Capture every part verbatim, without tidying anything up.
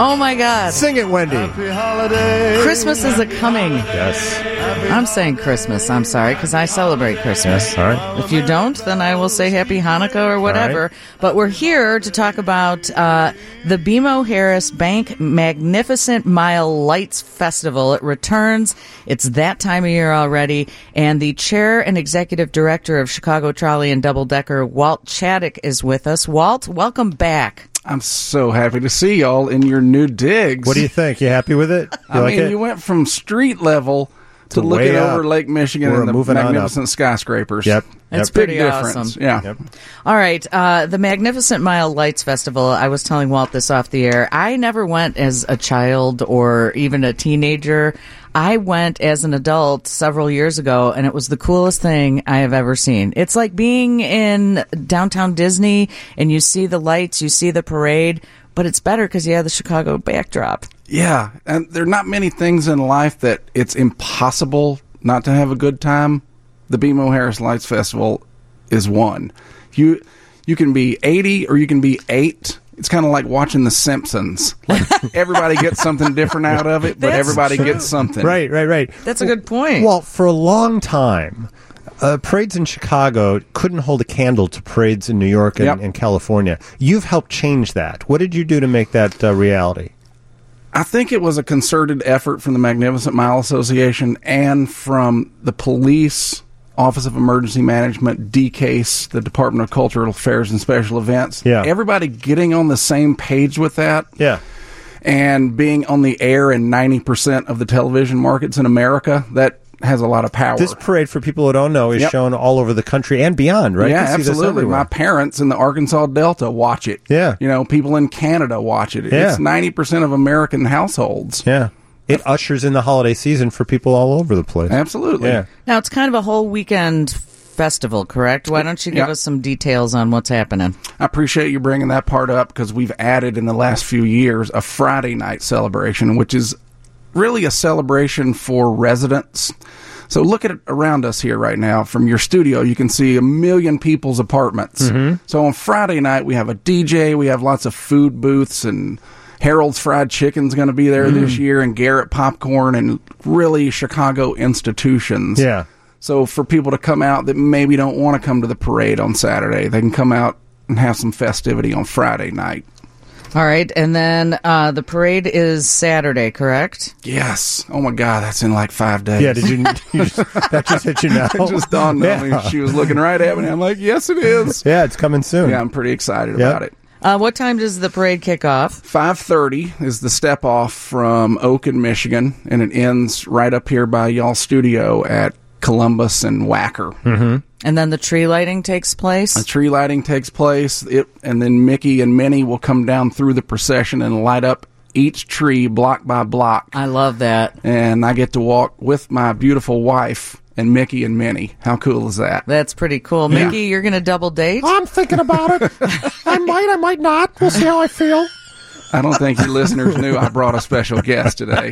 Oh, my God. Sing it, Wendy. Happy holiday. Christmas is a-coming. Yes. I'm saying Christmas. I'm sorry, because I celebrate Christmas. Yes, all right. If you don't, then I will say Happy Hanukkah or whatever. Right. But we're here to talk about uh, the B M O Harris Bank Magnificent Mile Lights Festival. It returns. It's that time of year already. And the chair and executive director of Chicago Trolley and Double Decker, Walt Chaddick, is with us. Walt, welcome back. I'm so happy to see y'all in your new digs. What do you think? You happy with it? You I like mean, it? you went from street level to, To looking way over up. Lake Michigan We're and the moving on up. magnificent skyscrapers. Yep. That's Yep. pretty Big difference. awesome. Yeah. Yep. All right. Uh, the Magnificent Mile Lights Festival, I was telling Walt this off the air. I never went as a child or even a teenager. I went as an adult several years ago, and it was the coolest thing I have ever seen. It's like being in downtown Disney, and you see the lights, you see the parade, but it's better because you have the Chicago backdrop. Yeah, and there are not many things in life that it's impossible not to have a good time. The B M O Harris Lights Festival is one. You you can be eighty or you can be eight. It's kind of like watching The Simpsons. Like everybody gets something different out of it, but That's everybody true. gets something. Right, right, right. That's a good point. Well, for a long time, uh, parades in Chicago couldn't hold a candle to parades in New York and, Yep. and California. You've helped change that. What did you do to make that uh, reality? I think it was a concerted effort from the Magnificent Mile Association and from the police, Office of Emergency Management, D C A S E, the Department of Cultural Affairs and Special Events. Yeah. Everybody getting on the same page with that. Yeah. And being on the air in ninety percent of the television markets in America, that has a lot of power. This parade, for people who don't know, is Yep. shown all over the country and beyond, right? Yeah, You can see this absolutely. everywhere. My parents in the Arkansas Delta watch it. Yeah. You know, people in Canada watch it. Yeah. It's ninety percent of American households. Yeah. It ushers in the holiday season for people all over the place. Absolutely. Yeah. Now, it's kind of a whole weekend festival, correct? Why don't you give Yeah. us some details on what's happening? I appreciate you bringing that part up because we've added in the last few years a Friday night celebration, which is really a celebration for residents. So look at it around us here right now. From your studio, you can see a million people's apartments. So on Friday night, we have a D J, we have lots of food booths, and Harold's Fried Chicken's going to be there this year, and Garrett Popcorn, and really Chicago institutions. Yeah. So for people to come out that maybe don't want to come to the parade on Saturday, they can come out and have some festivity on Friday night. All right, and then uh, the parade is Saturday, correct? Yes. Oh, my God, that's in like five days. Yeah, did you, you just, that just hit you now? It just dawned on Yeah. me. She was looking right at me, and I'm like, yes, it is. Yeah, it's coming soon. Yeah, I'm pretty excited Yep. about it. Uh, what time does the parade kick off? five thirty is the step off from Oakland, Michigan, and it ends right up here by y'all's studio at Columbus and Wacker. Mm-hmm. And then the tree lighting takes place? The tree lighting takes place, it, and then Mickey and Minnie will come down through the procession and light up each tree block by block. I love that. And I get to walk with my beautiful wife and Mickey and Minnie. How cool is that? That's pretty cool. Yeah. Mickey, you're going to double date? I'm thinking about it. I might, I might not. We'll see how I feel. I don't think your listeners knew I brought a special guest today.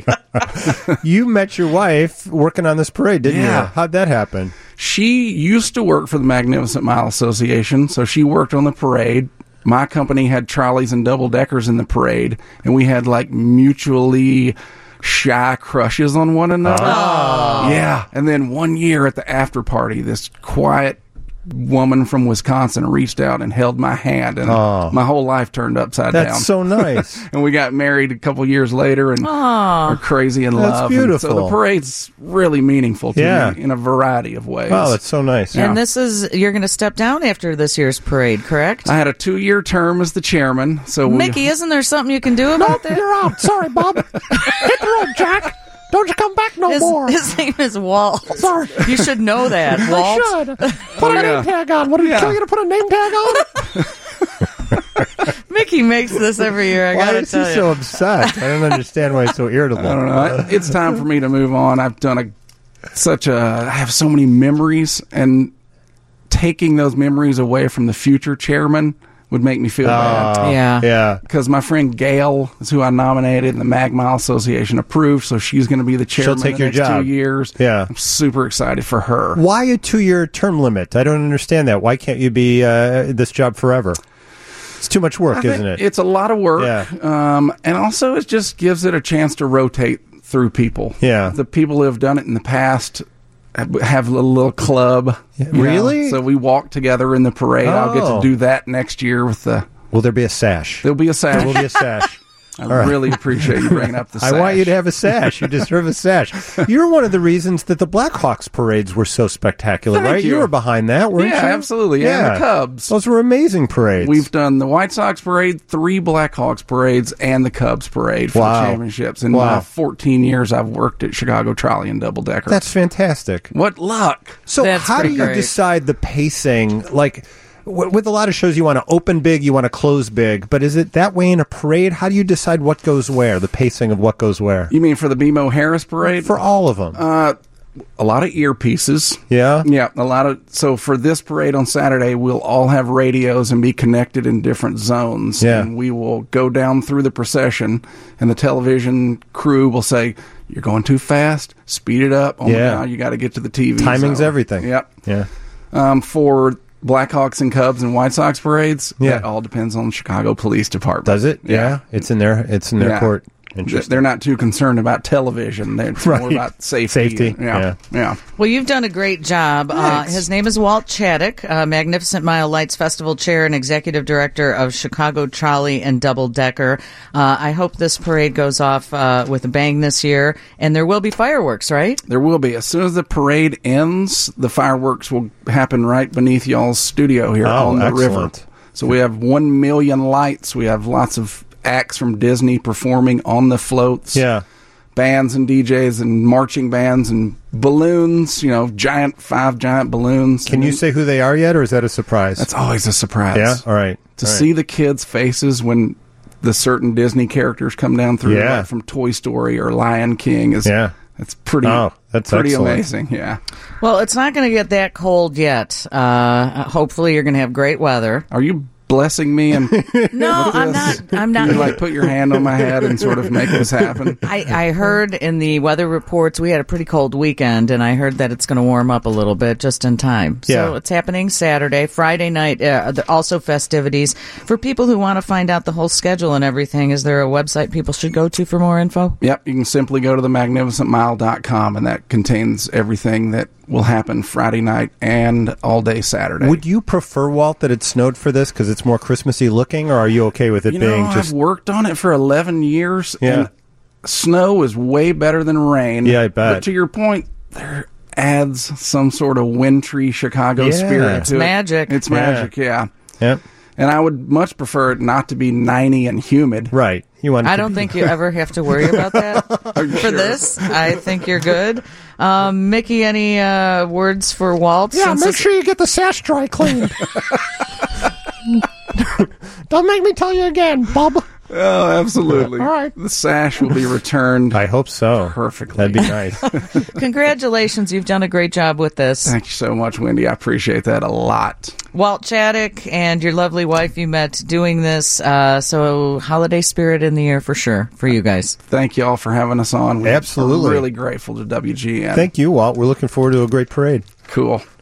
You met your wife working on this parade, didn't Yeah. you? How'd that happen? She used to work for the Magnificent Mile Association, so she worked on the parade. My company had trolleys and double deckers in the parade, and we had like mutually shy crushes on one another. Oh. Yeah. And then one year at the after party, this quiet woman from Wisconsin reached out and held my hand, and Oh. my whole life turned upside That's down. so nice. And we got married a couple years later, and are crazy in That's love. And beautiful. so the parade's really meaningful to Yeah. me in a variety of ways. Oh, that's so nice. Yeah. And this is, you're going to step down after this year's parade, correct? I had a two-year term as the chairman, so we, Mickey, isn't there something you can do about that? You're out. Sorry, Bob. Hit the road, Jack. Don't you come back no His, more. his name is Walt. Sorry. You should know that, I Walt. should. Put Oh, a yeah. name tag on. What did Yeah. you tell you to put a name tag on? Mickey makes this every year, I Why gotta is he tell you. so upset? I don't understand why he's so irritable. I don't know. I- It's time for me to move on. I've done a such a. I have so many memories, and taking those memories away from the future chairman would make me feel bad. Oh, Yeah. Yeah. Because my friend Gail is who I nominated, and the Mag Mile Association approved, so she's going to be the chairman take the your next job. two years. Yeah. I'm super excited for her. Why a two-year term limit? I don't understand that. Why can't you be uh, this job forever? It's too much work, I think isn't it? It's a lot of work. Yeah. Um, and also, it just gives it a chance to rotate through people. Yeah. The people who have done it in the past have- have a little, little club. Yeah, you know. really? So we walk together in the parade. I'll get Oh. to do that next year with the. Will there be a sash? There'll be a sash. There will be a sash. I right. really appreciate you bringing up the sash. I want you to have a sash. You deserve a sash. You're one of the reasons that the Blackhawks parades were so spectacular, Thank right? you. were behind that, weren't Yeah, you? absolutely. And the Cubs. Those were amazing parades. We've done the White Sox parade, three Blackhawks parades, and the Cubs parade for Wow. the championships. In Wow. my fourteen years I've worked at Chicago Trolley and Double Decker. That's fantastic. What luck. So That's how do pretty you great. decide the pacing? Like, w- with a lot of shows, you want to open big, you want to close big. But is it that way in a parade? How do you decide what goes where, the pacing of what goes where? You mean for the B M O Harris parade? For all of them. Uh, a lot of earpieces. yeah? Yeah, a lot of. So for this parade on Saturday, we'll all have radios and be connected in different zones. Yeah. And we will go down through the procession, and the television crew will say, "You're going too fast. Speed it up. Oh Yeah. my God, you got to get to the T V." Timing's zone." everything. Yep. Yeah. Um, for Blackhawks and Cubs and White Sox parades, Yeah. that all depends on the Chicago Police Department. Does it? Yeah. It's in their, it's in their Yeah. court. Th- Interesting. They're not too concerned about television. They're it's Right. more about safety. Safety, Yeah. yeah. Yeah. Well, you've done a great job. Uh, Thanks. his name is Walt Chaddick, uh, Magnificent Mile Lights Festival Chair and Executive Director of Chicago Trolley and Double Decker. Uh, I hope this parade goes off uh, with a bang this year, and there will be fireworks, right? There will be. As soon as the parade ends, the fireworks will happen right beneath y'all's studio here Oh, on the river. excellent. So we have one million lights. We have lots of acts from Disney performing on the floats. Yeah. Bands and D Js and marching bands and balloons, you know, giant, five giant balloons. Can And you then- say who they are yet, or is that a surprise? That's always a surprise. yeah? All right. To All right. see the kids' faces when the certain Disney characters come down through, Yeah. like from Toy Story or Lion King, is Yeah. it's pretty. Oh, that's pretty excellent. amazing. Yeah. Well, it's not going to get that cold yet. Uh, hopefully, you're going to have great weather. Are you blessing me and No, I'm not. I'm not. you like put your hand on my head and sort of make this happen? I, I heard in the weather reports we had a pretty cold weekend, and I heard that it's going to warm up a little bit just in time. So Yeah. it's happening Saturday, Friday night. Uh, the- also festivities for people who want to find out the whole schedule and everything. Is there a website people should go to for more info? Yep, you can simply go to the magnificent mile dot com, and that contains everything that will happen Friday night and all day Saturday. Would you prefer, Walt, that it snowed for this because it's more Christmassy looking, or are you okay with it you being know, just... I've worked on it for eleven years, Yeah. and snow is way better than rain. Yeah, I bet. But to your point, there adds some sort of wintry Chicago Yeah. spirit It's to it. magic. It's Yeah. magic, yeah. Yeah. And I would much prefer it not to be ninety and humid. Right. You want it I to don't be- think you ever have to worry about that for this. I think you're good. Um, Mickey, any uh, words for Walt? Yeah, Since make it's- sure you get the sash dry cleaned. Don't make me tell you again, Bob. Oh, absolutely. All right. The sash will be returned. I hope so. Perfectly. That'd be nice. Congratulations, you've done a great job with this. Thank you so much, Wendy. I appreciate that a lot. Walt Chaddick and your lovely wife you met doing this. Uh, so holiday spirit in the air for sure for you guys. Thank you all for having us on. We're Absolutely. really grateful to W G N. Thank you, Walt. We're looking forward to a great parade. Cool.